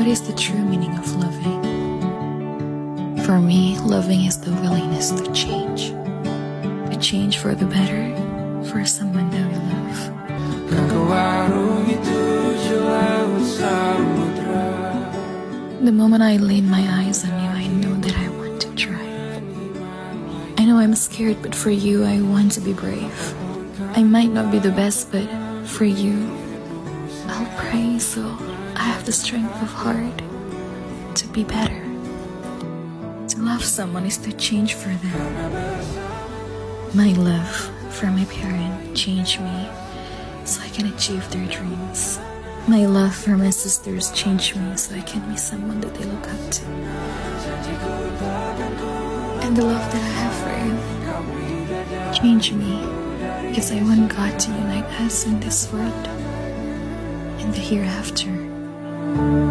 What is the true meaning of loving? For me, loving is the willingness to change. To change for the better, for someone that we love. The moment I lay my eyes on you, I know that I want to try. I know I'm scared, but for you, I want to be brave. I might not be the best, but for you, I'll pray so I have the strength of heart to be better. To love someone is to change for them. My love for my parent changed me so I can achieve their dreams. My love for my sisters changed me so I can be someone that they look up to. And the love that I have for you changed me because I want God to unite us in this world and the hereafter.